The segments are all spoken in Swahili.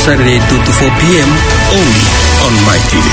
Saturday 2 to 4 p.m. only on My TV.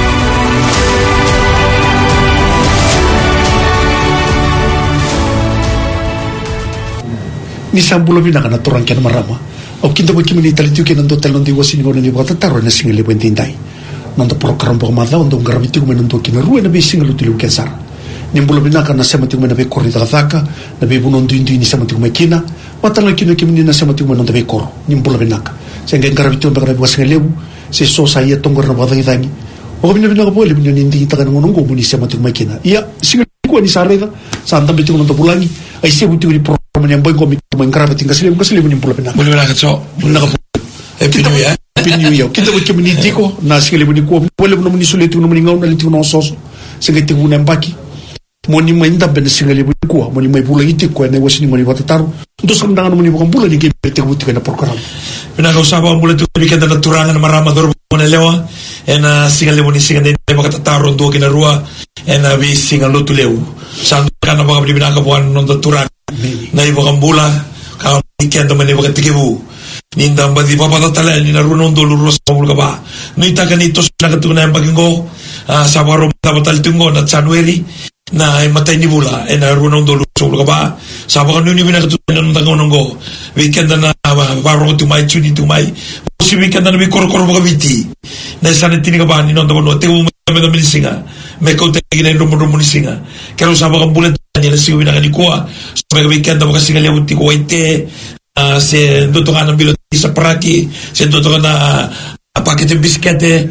Nisambulo binaka na turang kaya marama. O kinta mo kiminita lito kaya nando tel nando iwasin mo nando iwata taro na singali wendinday. Nando program po kamada nando ngaramiti ko nando kinaruwa na bisingalu tilo kesar. Nimbulo binaka na semati ko na be korita kataka na be bunon duindu ini semati ko makina. Watang kino kimini na semati ko nando be koro. Nimbulo binaka. Sehingga ngaramiti ko bakal buas ngalewu. Si so saya tonggor na batang itangi. O kami na binaka po lebu nindi kita kan ngonong ko muni semati ko makina. Iya singali ko ni sareda. Santa biti ko nando pulangi. Ay sebuti ko ni yang boy komik mengkarabat tinggal selim ni pula benar. Boleh nak cok, boleh nak happy new year. Happy new year. Kita buat community ko, nasi kali ni ko, boleh menemani sulit tu menemani ngau, nanti ngau sos, sehingga tipu nembaki. Moni main tak benar sehingga ni ko, moni main pula itu ko, ni wasni moni buat taruh. Untuk sekarang moni bukan pula ni kita tipu tiga program. Benar kau sahabat boleh tu bikin tanda turangan marama dor boleh lewa, ena sehingga ni sehingga ni buat taruh dua kena rua, ena bi sehingga lo tu lewu. Sangat kan apa kau benar kau buat nonton turangan. Na iba kambula ka ikendo mane ba tikibu ninda ba di papa totale ni na runon do lurus mul ka ba ni ta kanito na katuna pagingo sa baro tabatal tungo na January na ay matay ni bula na runon do lurus mul ka ba sa ba ni bina katuna na tangonongo weekend na baro tumay chuni tumay si weekend na bi korkor ba biti na sanetini ka ba ni non do no te mo milisinga me ko te gina rumo milisinga kero sa ba kambula ni na siwi na kanikuha so may weekend na kasi ngali abuti ko ite se doto ka ng biloti sa paraki se doto ka na pakete biskete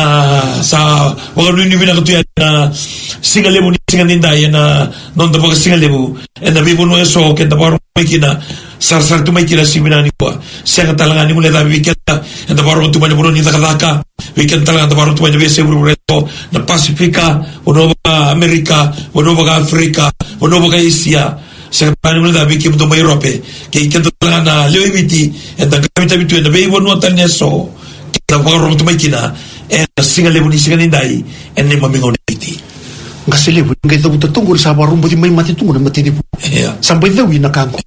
sa wala nuni binakatuyan na singali mo ni singalinday na non da ba singali mo na bibo no eso kenta paro may kina sar tu may kina siwi na kanikuha siya ka talaga ni mo na weekend na paro tu may buron ni takadaka weekend talaga na paro tu may bese bureto na Pasifika uno ba Amerika uno ba Afrika uno ba Asia sa kanila na bikim do may Europe kay kento talaga na lewiti and the gamit na bibo no taneso kita paro tu may kina singali mo ni singalinday and ni mamingaw na iti kasi lebu ngay daw tatungol sa barong buti may matitungol na matinipo sampai daw inakangko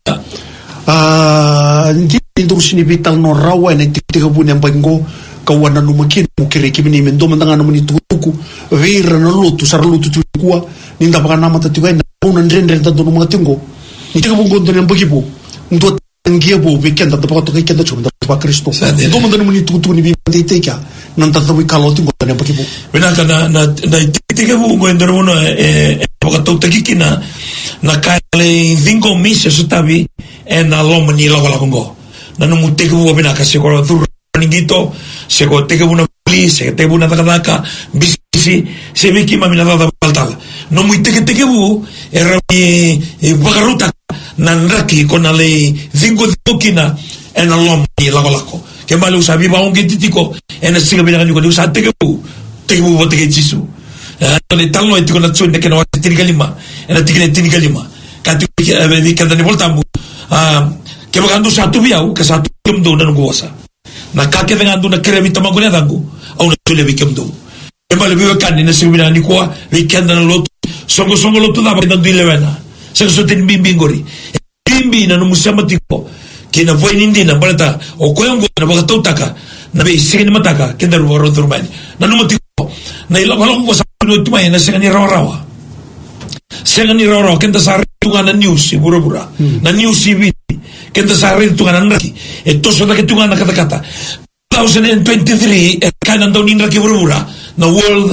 hindi nito sinibital no rawa na itikabun yung panggo kawanan numakin mo kirikibin imen do mandanga naman itutuku vera na luto sa luto tukuwa ninda baka naman tatiway na unan rin tanto ng mga tinggo itikabun gondo ng bagibo nito ang giabo weekend at baka tukay kenda chum da ba Kristo do mandanga naman itutuku ni bimatiteka nang tatawi kalotin ko ng bagibo binaka na itikabu mo endo mo baka tagiki na kale vingo misa sutabi na loma ni lawa lakongo na numutikabu binaka siguro ningito se ko tekabu na police se tekabu na takadaka bisi se biki mamina da baltala no muy tekabu era bagaruta nanraki con ale vingo kina en alom ni lakolako ke malu sabi ba on gititiko en siga binaka ni ko usa tekabu bote jisu ne talno etiko na tsune ke no tinikalima en tinikalima katu be kada ni voltambu ke bagando satu biau ke satu kemdo na ngosa na kake dengan na kremi tamaguna dangu au na tule weekend embale biwe kanni na sibina ni kwa weekend na lotu songo lotu na ba ndu levena se so tin bimbingori bimbi na numusama tiko kina voi nindi na balata o koyongo na baga totaka na be sigini mataka kenda ro turmani na numutiko na ilong ko sa no tumay na sigani rawa sigani rawa kenda sa tunga na news bura na news TV kenta sari tungan naki eto so que tungan kata 2023 kan andau ni naki bura na World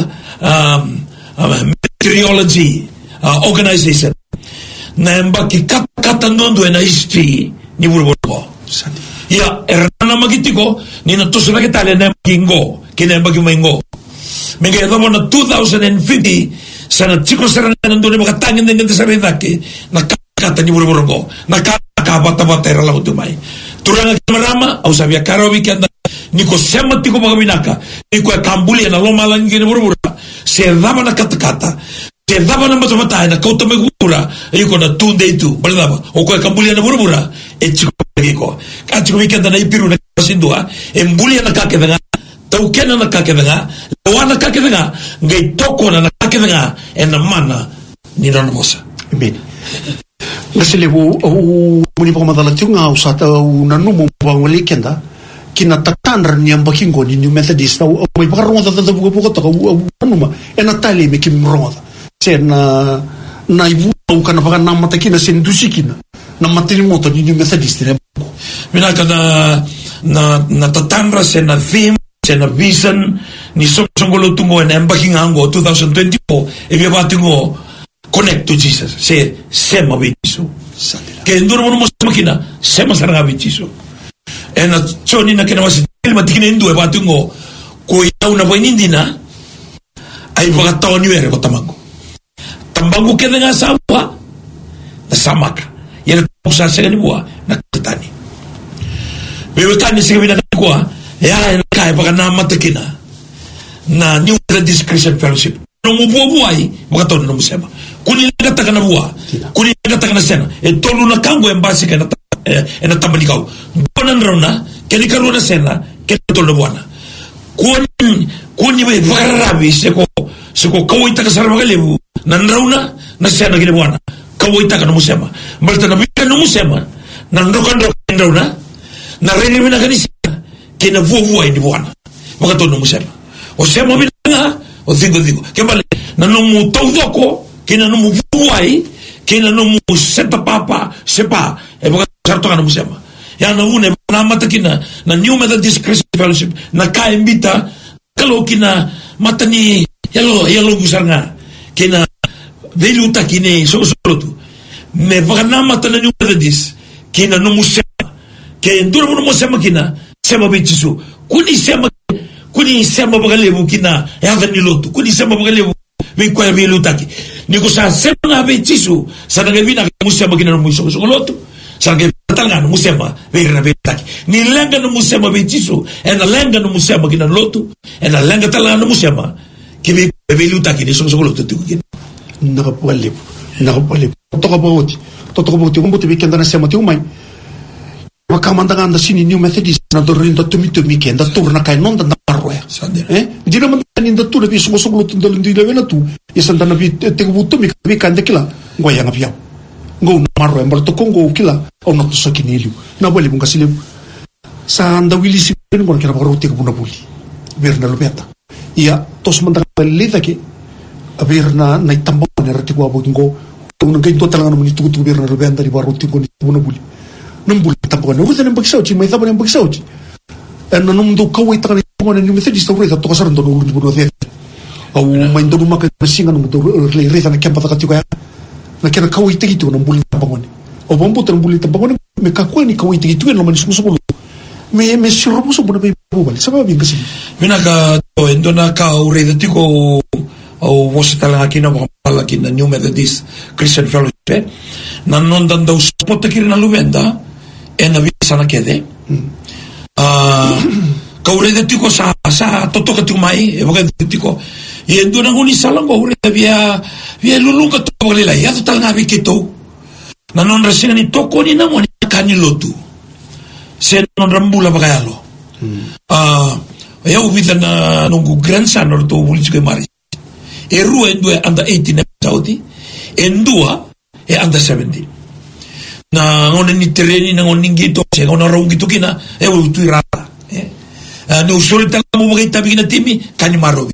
Meteorology Organization na mbaki kata ndondo na history ni bura ya erna magitiko ni na to so que tale na kingo kina mbaki maingo menga domo na 2050 sana chiko sara nando ni makatangin dengan sari daki na kata ni bura na bata era lago tumay turanga marama au sabia karawi kanda niko sema tiko bagabinaka niko kambulia na loma langi na burbura se daba na katakata se daba na matamata na kauta megura iko na tunde itu balaba o ko kambulia na burbura e chiko niko kachiko wikenda na ipiru na sindua embulia na kakedanga taukena na kakedanga wana kakedanga ngai toko na kakedanga en mana ni na mosa amen kasi lebu muni pa madala tiyo nga usata unanu mo pangwali kenda kinatak Tanran niya bakingo ni New Methodist au may pakarongo ta buka ta anuma enatali me kimrongo sen na ibu kana paka namata kina sen dusikina na matini moto ni New Methodist ne mina kana na tatandra sen na theme sen na vision ni songolo tungo en bakinga ango 2024 e via batingo connect to Jesus se sema bisu ke ndoro mo makina sema saranga bisu ena choni na kena wasi ilma tikine ndu e batungo ko ya una boinindina ai bogata oni were ko tambangu kena nga sawa na samaka yele kusa segani bua na tani bebe tani segani na kwa ya kai baga na matakina na New Methodist Christian Fellowship no mubuai bogata no musema kuni ngata kana bua kuni ngata kana sena e tolu na kango embasi kana ena tambanikau bonan rona keni karuna sena keni tolu buana kuni be varabi seko kawita ka sarwa lebu nan rauna na sena kini buana kawita ka no musema malta na bika no musema nan rokan rauna na reni mina kanisa kena vuvu ai ni buana bogata no musema o sema bina o digo kembale na no mu tawdoko kena no mu vuai kena no mu seta papa sepa e bogata sarto kana musema ya na une na matakina na New Methodist Christian Fellowship na ka invita kalau kina matani yalo gusarnga kina velu takine so tu me vagana matana New Methodist kina no musema ke nduro no musema kina sema bichisu kuni sema bagalebu kina ya vani lotu kuni sema bagalebu kwa velu taki niko sa sema bichisu sana ngevina musema kina no muso lotu sange tangana musema vera betaki ni lenga no musema bejiso ena lenga no musema kina lotu ena lenga talana musema kibe beluta kini so lotu tukina na pole to kumbuti weekend na sema tu mai wakamanda anda sini New Methodist na dorinda tumito weekend turna kai non da roya dina man ninda tu na biso so lotu ndolindi levena tu isanda na bi te buto mi kande kila ngoya ngapiao ngo marro embarto kongo kila ono to sokineliu na bole bunga sile sa anda wili si ngor kera barote ko na buli berna lobeta ia tos manda leda ke aberna na itambo na rati ko abungo to ngai to talanga no tu berna lobenda ri barote ko ni na buli num buli tambo no rusa nem baksauchi mai tabo nem baksauchi en no ndo kawai tra ko na New Methodist ro to kasar ndo no ndo de au mai ndo maka singa no ndo le reza na kempa takati ko na kena kau ite gitu na mbuli tambangone o bombo tan mbuli tambangone me kakua ni kau ite gitu no manis musulo me sirobu so bona be bobal sabe bien kasi mina ka to endona ka ure de tiko o wasitala aquí na bala aquí na New Methodist Christian Fellowship na non dando spot aquí na luvenda en na visa na kede ka ure de tiko sa toto ka tu mai e boga de tiko e endona ngoni salango ure via lulunga to bolela ya to tal ngabi kito na non resina ni toko ni na moni kani lotu se non rambula bagalo ya ubita na nungu grandson or to bulichi ke mari e rua endue anda 18 saudi endua e anda 70 na ngone ni terreni na ngone ngito se ngone raungi tukina e utu rata no solita mo bagita bigina timi kani marobi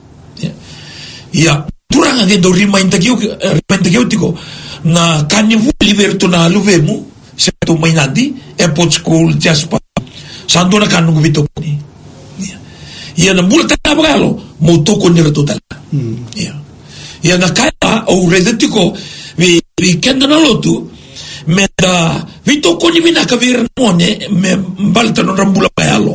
ya turanga ke do remind tiko na kani liberto na luvemu se to mainadi e pot school jaspa sandona kanu bito ni ya na multa abalo mo to ko ni total ya na kaya o redetiko vi kenda na lotu me da vito ko ni mina ka vir mone me balta no rambula bayalo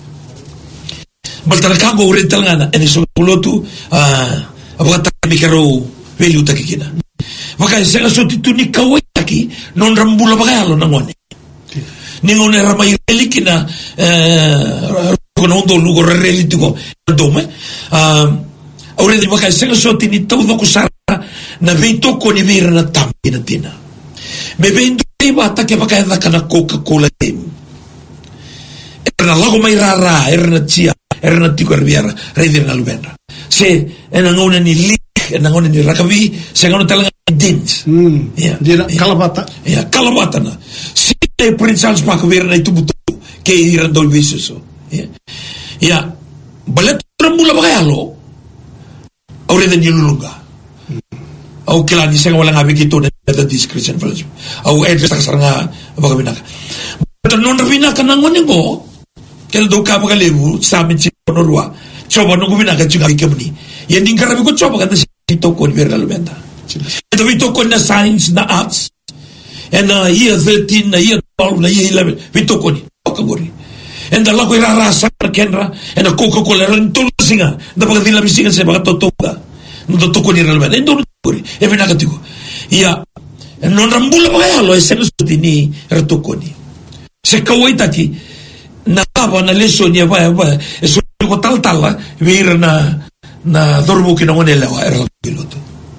balta kango retalngana ene so lotu abata mikaro velu takikina maka sega sotituni kawai taki non rambula bagalo nangone ningone ramai relikina kono ndo lugo relitiko dome ore di maka sega sotini todo kusara na vito ko ni vira na tampina tina me vendo iba take maka da kana Coca-Cola tem era lago mai rara era chia era tiko riviera raider na lubena se enangone ni enangone ni rakabi se ngone talanga dins dia kalabata kalabata na si te prince Charles Park ver na itubutu ke irandol biso Ya, balet trembula bagayalo. Aure dan yulunga. Au kilani senga wala ngabi kito na discretion fellowship. Au address saranga bagabinaka. But non ravina kanangon ngo. Kel do ka bagalebu sabi ci norwa. Coba nunggu binaka juga ikemni. Yang dingkarabi ko coba kata ito ko ni realmente. Ito ito ko na science na arts. And year 13, year 12, year 11, ito ko ni okagori. And Allah ko irarasa kenra and Coca-Cola ran tulsinga. Dapat dila bisinga sa mga totoga. No totoo ni realmente. Endo ko. E binakatiko. Ya non rambula magayalo ese no sutini retoko ni. Se kawai taki na tava na leso ni ba eso ko tal vir na dormo ki no nela era piloto.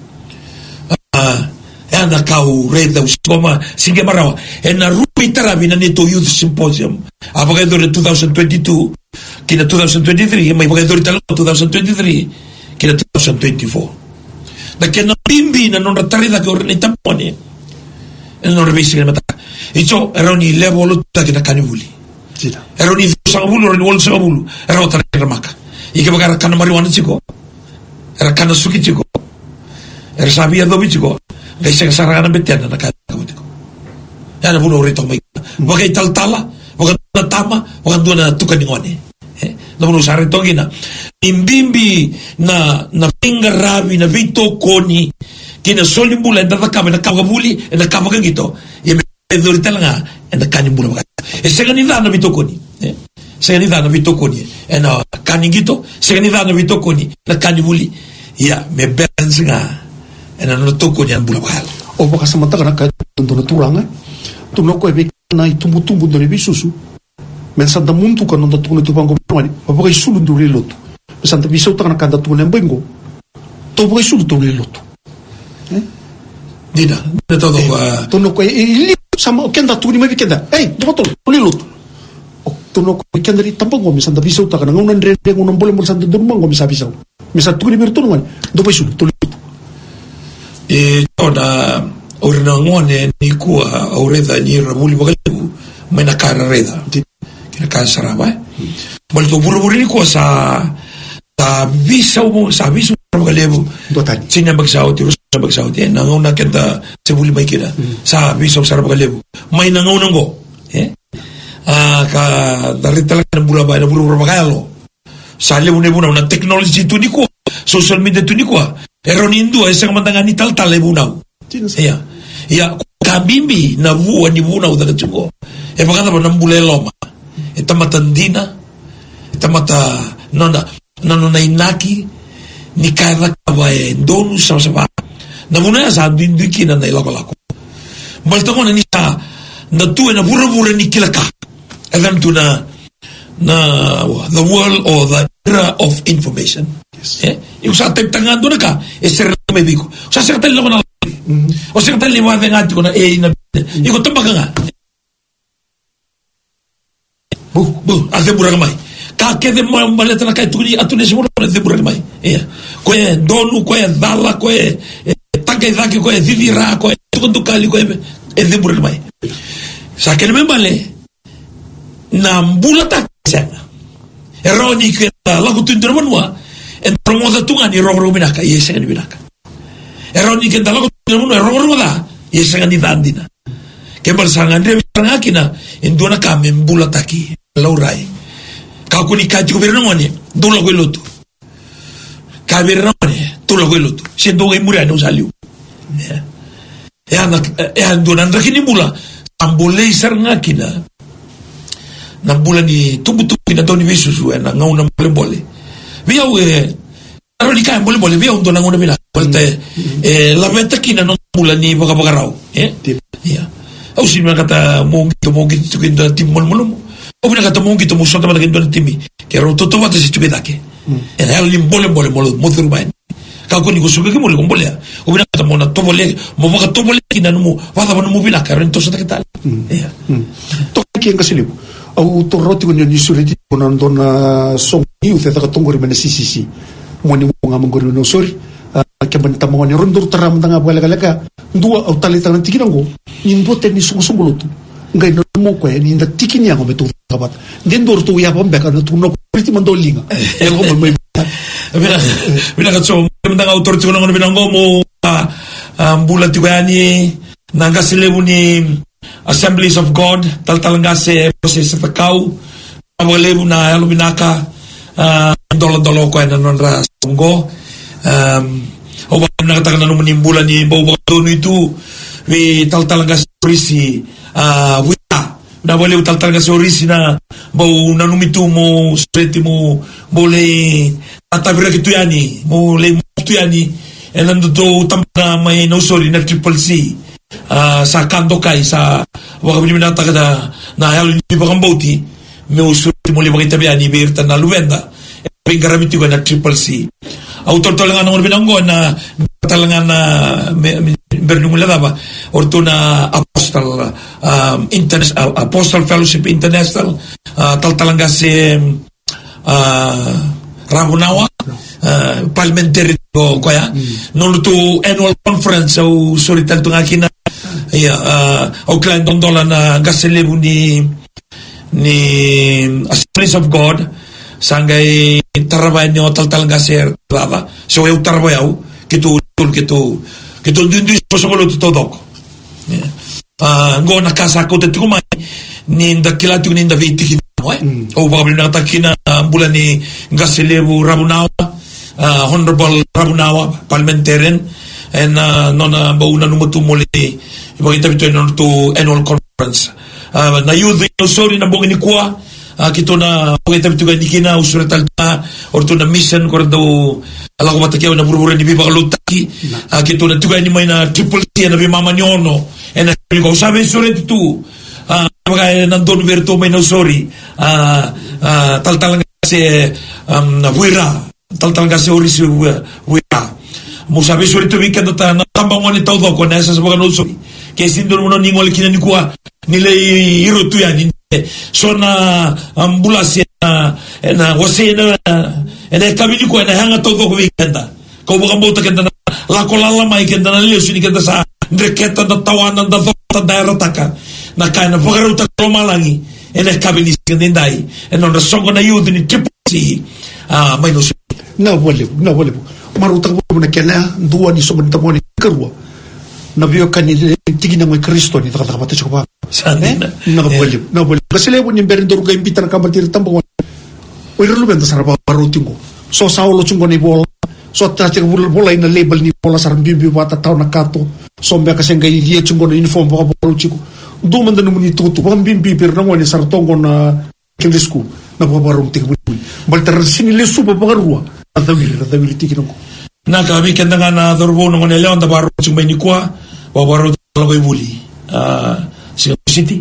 Anda kau reda usoma singe marawa en na rupi tarabi na nito youth symposium apaga do 2022 kina 2023 mai paga do 2023 kina 2024 da kena bimbi na non ratarida ke orne tampone en non revisi mata icho eroni level ta kina kanibuli sida eroni sangabulu eroni wol sangabulu ero tarika maka ike bagara kana marijuana chiko era kana suki chiko era sabia do chiko Desa sarana betiana na kautiko. Yana bulo rito mai. Bagai tal-tala, bagai tama, bagai dua tukan ngone. Na bulo sarito gina. Imbimbi na pingarabi na vito koni kina solimbula na kama na kabuli na kama gito. Ye dorita nga na kanimbula bagai. Seganida na vito koni. Seganida na vito koni. Na kaningito, seganida na vito koni na kanibuli. Ya me balance nga. En ano toko niyan bulabal. O baka sa mata ka na kahit doon naturanga, tuno ko ebe na itumbutumbu doon ebe susu. Mensan da muntu ka nung datong nitupang gumawani, mabagay sulun doon liloto. Mensan da bisaw ta ka na kanda tunan ng bengo, to bagay sulun doon liloto. Dina todo ko. Tuno ko ilip sama kenda tunin may kenda. Dumatol, liloto. O tuno ko kenda ri tampang ko, mensan da bisaw ta ka na ngunan rebe ngunan boleh mensan da durmang ko misa bisaw. Mensan tunin may tunan do bagay sulun doon liloto. Ona orna ngone ni kuwa aureda ni ramuli bagalebu mena kara reda kina kan saraba bal to buru ni kuwa sa visa bagalebu sinya bagsauti rusa bagsauti na ngona kenta sebuli mai kina sa visa sa bagalebu mai na ngona ngo ka dari talakan bula ba na buru bagalo sa lebu na technology tu ni kuwa social media tu ni kuwa pero nindu ay isang mandangani tal bunaw. Ya kabimbi na buwan ni bunaw da tsugo. E baka na nambulelo ma. Eta matandina. Eta mata nona inaki ni kada kawae donu sa. Na muna sa dinduki na ilako. Balto ko na ni sa na tuwe na bura ni kilaka. Alam tu na the world or the era of information. Yung sa tangan doon ka, ser may bigo. Sa sekretal ko na, o sekretal ni mga ngati ko na, na, ikaw tambak nga. Ate burang may. Kakede mo ang baleta na kahit tuni, ato na simula na ate burang may. Kwe donu, kwe dala, kwe tagay-tagay, kwe vivira, kwe tukundukali, kwe ate burang may. Sa akin naman bale, na mbulatak siya. Eroni kaya lagu tundur manwa, en promoda tungan ni rong binaka yesa kan binaka eroni ken dalo ko no rong da yesa kan ditandina ke bersangan dia berangakina en dona kame mbulataki laurai ka ko ni ka ti governo ngoni dolo ko luto ka verno ne dolo ko luto sendo ngai murano saliu ana dona ndakini bula ambole sarngakina na bula ni tubutu na doni visusu na ngauna mbole via aroni kai boleh via untuk nangun bila volte la vetta kina non bulan ni baga-bagarau ya au sini kata mongi tu kinda timol molum au bina kata mongi tu musota mata kinda timi ke ro toto mata si tubeda ke en hal lim boleh modur main ka ko ni ko suga ke boleh au bina kata mona to boleh mo baga to boleh kina no wada no bila ka ro to sa tal ya to ki en kasilibu au to roti ko ni sureti ko nan dona song ni te ta tongori mena sisi mo ni mo nga mongori no sori ke ban ta mo ni rondur taram tanga bala-bala ndua au talita nan tikinango ni ndo te ni sungu-sungu lutu ngai no mo ko ni nda tikini ngo betu kabat den dor tu ya bombe ka no tu no pretty mandolinga e go mo bina ka so mendang autor tu no bina mo bulan tigani nanga silebu ni Assemblies of God talangase proses pakau awalebu na alubinaka dolo ko na nonra sunggo o ba na katakan no menimbulan ni bau dono itu we talangase polisi wita na wale talangase orisi na bau nanumitu mo straight mo boleh tatabira kitu yani mo le kitu yani enando to tampa may no sorry na triple C sa kanto kay sa wakabili minata kada na halo ni bakambauti me usuri mo le bakita biani berta na luwenda pinggaramiti ko na triple C autor talangan ng binanggo na talangan na bernumula ba orto na apostle international apostle fellowship international talanga si Rabunawa parliamentary ko kaya nung to annual conference so suritan to nga kina Oakland dondola na gaselebu ni Assemblies of God sanggay tarabayan nyo talanga sir baba so yung tarabayaw kito dun posokolo tutodok ngo nakasako tati kumay ninda kilati ko ninda viti o baka nakatakin na bulan ni Gaselebu Rabunawa Honorable Rabunawa parliamentarian and nona bauna numutumuli ibagita bito to annual conference na youth sorry na bongin ni kuwa kito na bagita bito gani kina usuratal na orto na mission ko do ala ko matakyaw na burbura ni biba kalutaki kito na tugay ni may na triple T na bimama nyono and ko sabi sure tu bagay nandun verto may no sorry taltalang kasi wira taltalang kasi oris wira mo sabi sure tu weekend ta tambang mo ni todo ko na sa mga no sorry kasi ndon mo ningol kinani kuha nila iro tu yan so na ambulans na wasi na kami ni kuha na hanga todo ko weekend ko baka mo ta kenda lakolala may kenda na liyo sini kenda sa ndreketa na tawanan da daerah na kaya na pagkaruta ko malangi kami ni sikandinday non nasongo na yun ni triple C may no na wale maruta ko na kaya duwa ni sumanta mo ni karwa na biyo kanil tigin na may Kristo ni takapatay ko pa na wale kasi lebo ni berindor ko imbita na kabatir tambang o irrelevant sa sarap marutin ko so sa ulo chungo ni bola so tati bola ina label ni bola sa rambibi wata tao na kato so mbya kasi nga iya chungo na uniform baka bola chiko duman da naman ituto baka mbimbi pero nangwa ni sartongo na kilisku na babarong tigabuli baltar sinilesu pa pangarua nadawili tikin ako kami kenda nga na dorbo nung nila ang dabaro ching may nikwa babaro talagoy buli Singapore City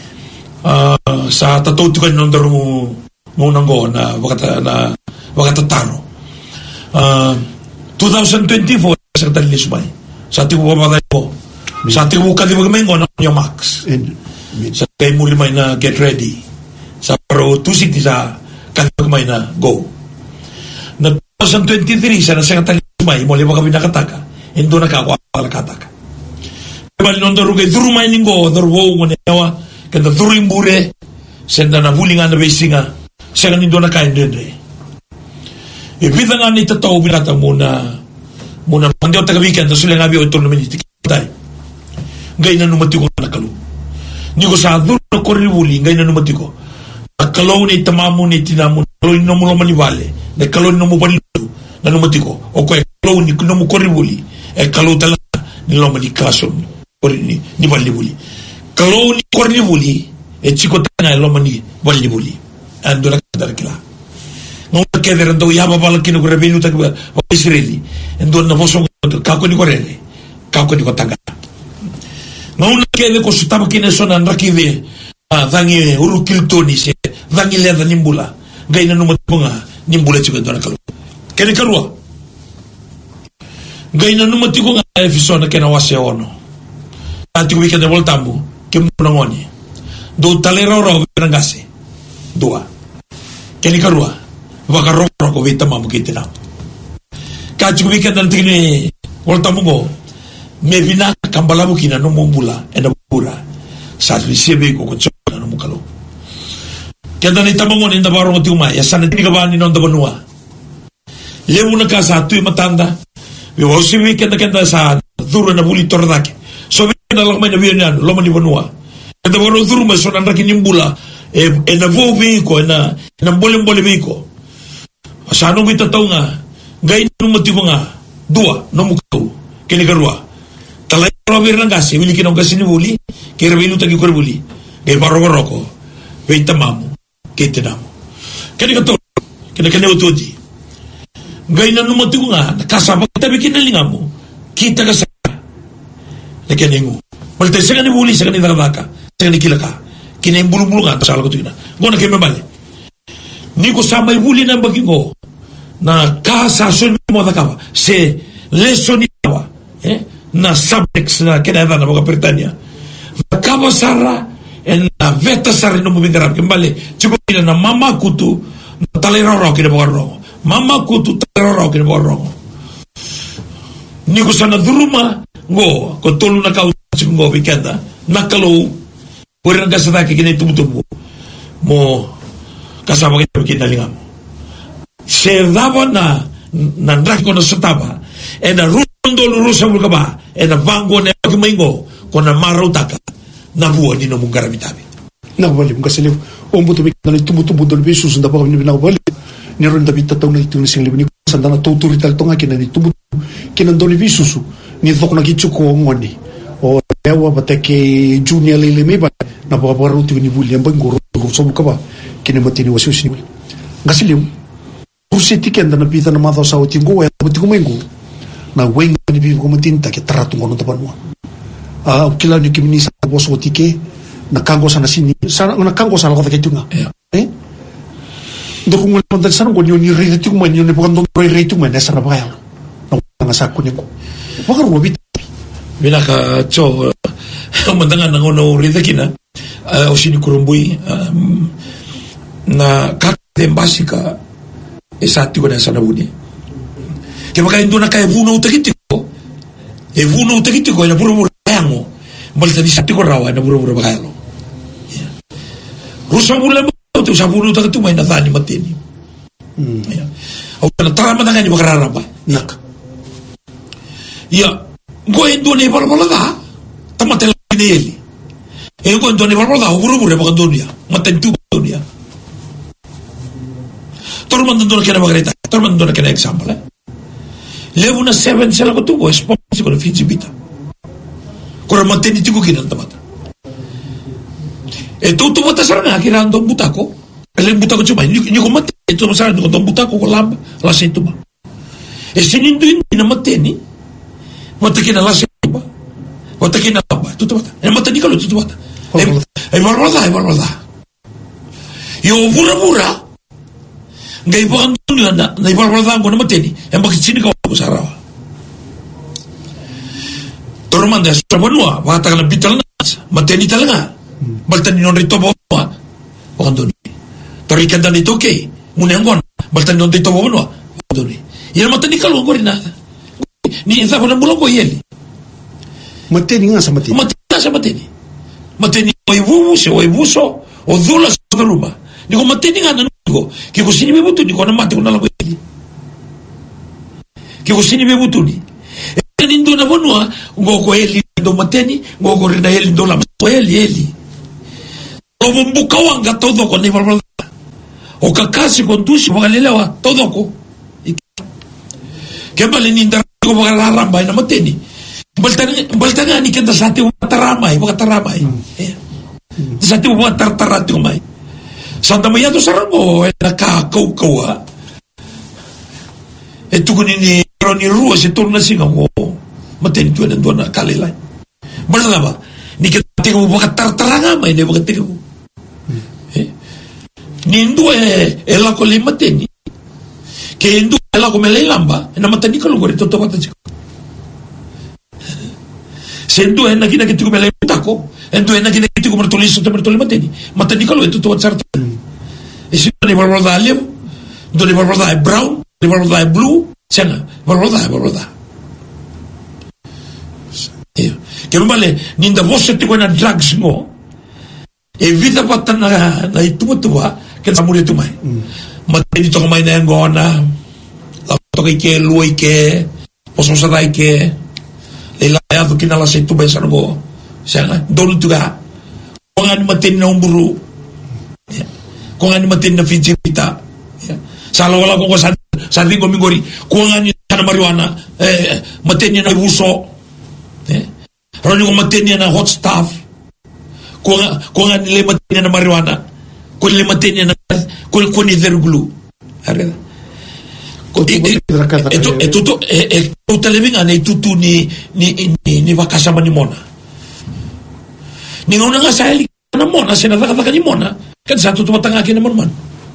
sa tatutukan nung dorbo ngunang go na wakatataro 2024 sa talilismay sa ating bumabatay po sa ating buka di magamengo na yung max sa kay muli may na get ready sa Pro 2 City sa kalimagmay na go na 2023 sa nasa talilismay muli ba kami nakataka hindi nakakuha nakataka bali nung darugay durumay linggo darubo ngunewa kanda during bure senda na bulingan na besinga siya kanindo na kain din ibita nga ni tataw binata muna mandiyo taga-weekend na sila nga biyo ito naman itikitay ngay na numati ko nakalo ni ko sa aduro na koribuli ngay na numati ko nakalo ni tamamu ni tinamu nakalo ni namu maniwale nakalo ni namu balido na numati ko o kaya nakalo ni namu koribuli kalo talaga ni lomani kason ni balibuli kalo ni koribuli chiko tanga lomani balibuli ando na kadar nung keder ando yaba bala kinu ko rebelu tak ba Israeli ando na bosong kako ni korere kako ni ko taga nung keder ko sutama kinesonan rakive dangi urukil toni se dangi leda nimbula gaina numat bunga nimbula juga dona kalu kene karua gaina numat ko nga efisona kena wase ono ati weekend de voltambu kimnongoni do talera ro berangase dua kene karua baka roko ko vita mamu kitina kachu weekend nanti ni volta mungo me vina kambala mukina no mumbula ena pura sa risibe ko na mukalo kenda ni tamangon inda barong tiuma ya sana tiga bani non da banua lewu na ka sa tu matanda we wasiwi kenda sa duru na buli tordake so we na lang may na biyan lo mani banua kenda baro duru ma so nanda kinimbula na vovi ko na bolem ko sa no bita taunga gai no motivo nga dua no mukau kini garua talai ro bir ngasi wili kinong gasini buli kira bilu tagi kor buli gai baro roko veita mamu kete namo kini kato kini utodi gai na no motivo nga kasama kita bikin lingamu kita kasa lekeningu malte segani buli segani darabaka segani kilaka kini bulu-bulu nga tasala ko tina ngona keme bale ni ko samay buli na bagingo na kasa sun mo da kawa se lesson iwa na subtext na kinada na mga Britanya na kawa sara en na veta sara no mubingarap kembali chuko na mama kutu na talero kina borro mama kutu talero kina borro ni ko sana duruma go ko tolu na kau ngo bikenda nakalo pura nga sa kini tumutubo mo kasama kita lingam se daba na nandrak ko na sutaba e na rundo lurusa mo ka ba e na bango na kumaingo ko na marutaka na buo ni no mungaramitabi na wali mo kasi o mo tubik na tumutubo dol bisu sunda pa ni na wali ni ron dapat taw na itu ni sing libni sanda na tuturital to nga kinani tubo kinandoli bisu ni dok na gichu ko ngoni o ewa batake junior lele meba na babaru tu ni buli ambang guru so mo ka ba kinamatini wasu sini ngasi liu Rusiti kenda na pita na matao sa utingo e buti kumengo na weng ni bibi kumatinta ke trato ngono tapanwa ukila ni kimini sa boso tike na kango sana sini sana na kango sana ko takitunga ndo kung wala sana ko ni rito man ni bukan ndo rito man sa na bayal na sa ko niko bakar wabit bila ka cho mandangan ng ono rito kina o sini kurumbui na kakde basika esatti ko na sana buni ke baka indo na kaya vuno utakitiko na buru kayango balta di satti ko rawa na buru bakayalo rusa mula mo to sa vuno utakito may nathani matini au na tarama na kani bakararaba nak ya go indo ne balbalada tamatel ni go indo ne balbalada buru baka dunia matentu dunia tormando na kena magreta tormando na kena example levo na 7 sila ko tubo sponsor ko na Fijibita kora mateni tigo kinan tamata tuto mata sarana kirando butako ele butako chuma ni ko mate to sarana ko butako ko lab la setuma sinindo na mateni mata kina la setuma mata kina lab tuto mata mata ni kalo tuto mata barbalda yo bura ngai bukan dunia na ibalbalda ko na mateni en bakit sini ko sarawa tormanda sa banua bata kana bital na mateni talaga baltan ni non rito bo bukan dunia torikan dan itu ke munengon baltan non rito bo banua dunia yan mateni kalau ko rin na ni isa ko na bulo ko yeli mateni nga sa mateni mateni o ibuso o dula sa rumah ni ko mateni nga na ki ko sini bebutu ni ko na mate ko na lago ki ko sini bebutu ni nindo na bonua ngo ko eli do mateni ngo ko rina eli do la eli o bumbuka wanga todo ko ni balbal o kakasi con tusi bagalelewa todo ko ke bale ni ndar ko bagaramba na mateni baltanga ni kenda sate bagaramay sate bagartartarati ko mai Santa Maria do Saramo e nakakaukawa e tukuni ni rua se torna singa mo mateni tu na dona kalilay malaba ni kete ko baka tartaranga mai ne baka teko ni ndo e la ko le mateni ke ndo e la ko mele lamba na mateni ko lugore to bata chiko se ndo e na kina ke tiko mele tako endo e na kina ke tiko martoliso te martoli mateni ko lo to sarta e si ne balbalda alem do ne balbalda brown ne balbalda blue changa balbalda ke mbale ninda vosse te na drugs mo evita patan na ituwa ken samuri tumai mateni to mai na ngona la to ke luoi ke pososarai ke lela ya to kinala se tu besa ngo sanga dolu tuga kongan mateni na umburu kongan mateni na fijita salo wala ko sa ringo mingori kongan ni na marijuana mateni na uso roni ko mateni na hot stuff kongan le mateni na marijuana ko le mateni na ko ni verglu arena itu televinga na itutu ni vakasama ni mona ni ngona nga sali na mona sinataka ni mona kan sa tutu matanga kina mon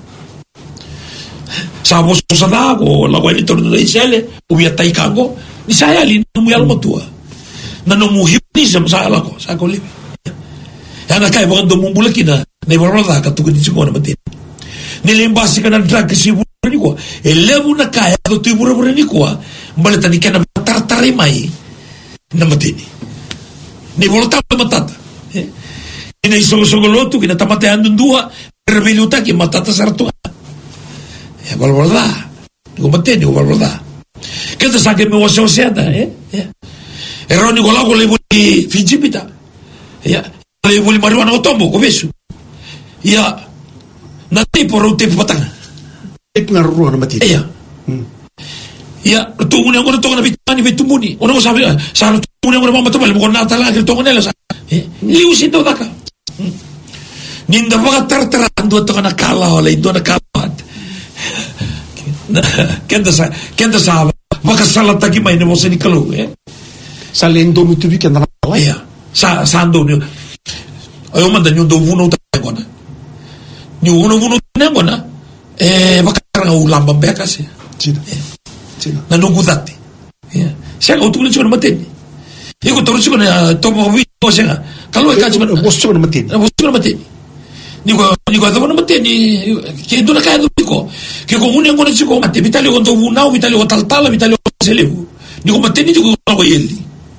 sabo sa dago la wali torno dai sele ubia tai kago ni sayali no muyal motua na no muhibnism sa alako sa ko libi ana kai ba ndo mumbula kina ne borada ka tu ni simona mate ni lembasi kana drag si ni ko elevu na kaya to tu bura ni ko baleta ni kana tartari mai na mate ni volta matata ina isogolotu kina tamate andu dua reveluta ki matata sartu ya balborda ko mate ni balborda kete sake me wasa osiada eroni gola go le buli fijipita ya le buli marijuana otombo ko besu ya na tipo rote patanga pengaruh na mati ya tu ngone ngone to na bitani betumuni ono sabe sa tu ngone ngone mama to bale ko na tala ke to ngone la liu si to daka ninda baga tartara ando to na kala ole do na kala kenda sa baka sala taki mai ne mose ni kalu salendo no tubi ke na ya sa ando ni ayo manda nyu do vuno ta gona nyu vuno ne gona baka nga ulamba beka se Cina na no gudati sia ko tu ni chona mateni iko toru chona to mo vi ko senga kalu ka chona bos chona mateni ni ko do na mateni ke do na ka do ko ke ko une ngone chiko mate vitali ko do vunao vitali ko taltala vitali ko selevu ni ko mateni ko ko yeli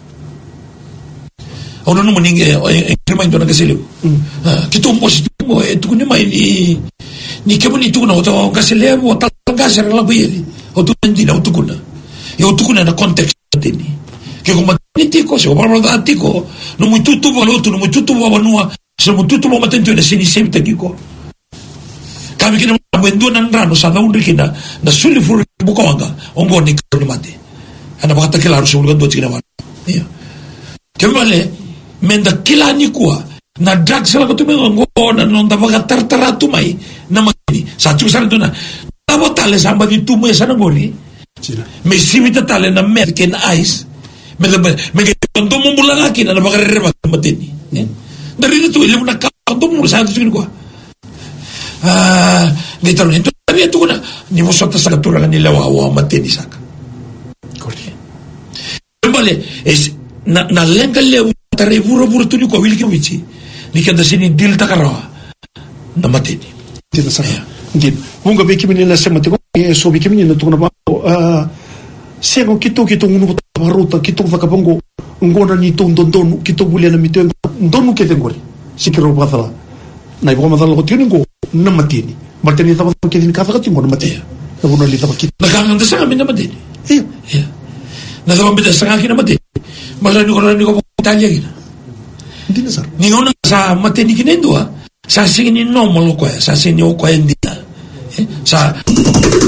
ono no moninge krema ndo na selevu kito positivo tu ni mai ni ke boni tu na to ka selevu taltala sera la yeli o tu ndina o tu kuna na context mateni ke ko mateni tiko se o barba tiko no muy tutu baloto no muy tutu banua se mo tutu mo matento na sini sempre kiko kami kina mwendo na nrano sa naunri kina na suli furu bukawanga ongo ni kani mate ana bakata kila rusu ulga do china wana kemale menda kila ni kuwa na drug sala ko tume ngo na nonda bakata tartaratu mai na mani sa tu sala dona tabotale samba di tumu ya sana ngori me simita tale na merken ice me ndo mo mulanga kina na bakare reba mateni dari itu ilmu nak kau mulu satu sekali gua ditaruh itu tapi itu kuna ni musuh tersakatura ni lewa mati di saka kembali na lengkal lewa tarai buru tu ni kau wilki wici ni kata sini dil takarawa na mati ni tidak saya mungkin bunga beki menina saya mati so beki menina tu nama saya kau kita ngunu baruta kita vakabongo ngona ni ton kita boleh na mito ndonu ke tengori sikiro batala na ibo madala ko tini ko na matini martini tama ke tin kafa ka tingo na mati na bono li tama kit na kangan sa amin na matini na tama bida sa akin na matini malani ko Italia gina hindi na sir ni ngona sa matini kinendo sa singin no mo ko sa sinyo ko hindi sa